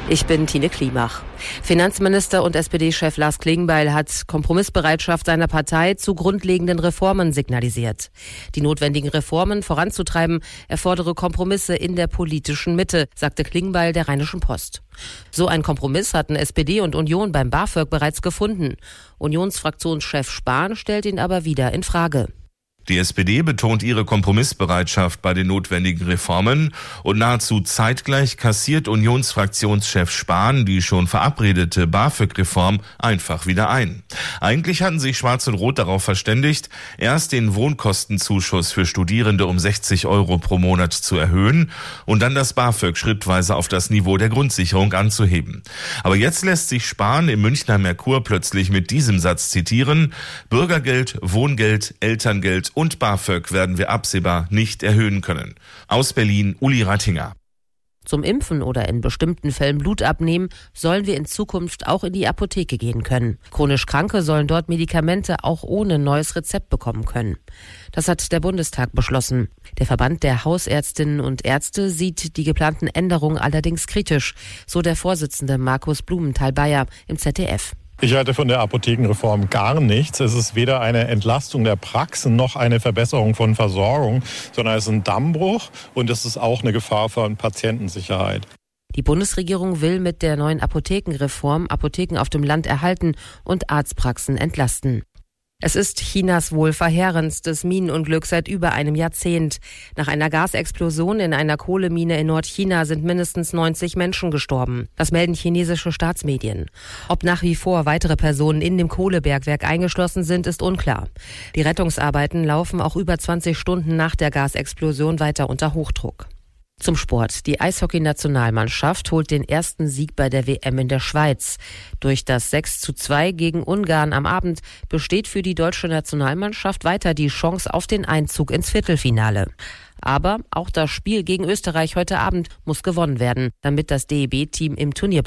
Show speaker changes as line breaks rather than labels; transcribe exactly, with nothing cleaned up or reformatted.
Ich bin Tine Klimach. Finanzminister und S P D-Chef Lars Klingbeil hat Kompromissbereitschaft seiner Partei zu grundlegenden Reformen signalisiert. Die notwendigen Reformen voranzutreiben, erfordere Kompromisse in der politischen Mitte, sagte Klingbeil der Rheinischen Post. So ein Kompromiss hatten S P D und Union beim BAföG bereits gefunden. Unionsfraktionschef Spahn stellt ihn aber wieder in Frage.
Die S P D betont ihre Kompromissbereitschaft bei den notwendigen Reformen und nahezu zeitgleich kassiert Unionsfraktionschef Spahn die schon verabredete BAföG-Reform einfach wieder ein. Eigentlich hatten sich Schwarz und Rot darauf verständigt, erst den Wohnkostenzuschuss für Studierende um sechzig Euro pro Monat zu erhöhen und dann das BAföG schrittweise auf das Niveau der Grundsicherung anzuheben. Aber jetzt lässt sich Spahn im Münchner Merkur plötzlich mit diesem Satz zitieren: Bürgergeld, Wohngeld, Elterngeld und BAföG werden wir absehbar nicht erhöhen können. Aus Berlin, Uli Rattinger.
Zum Impfen oder in bestimmten Fällen Blut abnehmen, sollen wir in Zukunft auch in die Apotheke gehen können. Chronisch Kranke sollen dort Medikamente auch ohne neues Rezept bekommen können. Das hat der Bundestag beschlossen. Der Verband der Hausärztinnen und Ärzte sieht die geplanten Änderungen allerdings kritisch, so der Vorsitzende Markus Blumenthal-Bayer im Z D F.
Ich halte von der Apothekenreform gar nichts. Es ist weder eine Entlastung der Praxen noch eine Verbesserung von Versorgung, sondern es ist ein Dammbruch und es ist auch eine Gefahr für Patientensicherheit.
Die Bundesregierung will mit der neuen Apothekenreform Apotheken auf dem Land erhalten und Arztpraxen entlasten. Es ist Chinas wohl verheerendstes Minenunglück seit über einem Jahrzehnt. Nach einer Gasexplosion in einer Kohlemine in Nordchina sind mindestens neunzig Menschen gestorben. Das melden chinesische Staatsmedien. Ob nach wie vor weitere Personen in dem Kohlebergwerk eingeschlossen sind, ist unklar. Die Rettungsarbeiten laufen auch über zwanzig Stunden nach der Gasexplosion weiter unter Hochdruck. Zum Sport. Die Eishockey-Nationalmannschaft holt den ersten Sieg bei der W M in der Schweiz. Durch das sechs zu zwei gegen Ungarn am Abend besteht für die deutsche Nationalmannschaft weiter die Chance auf den Einzug ins Viertelfinale. Aber auch das Spiel gegen Österreich heute Abend muss gewonnen werden, damit das D E B-Team im Turnier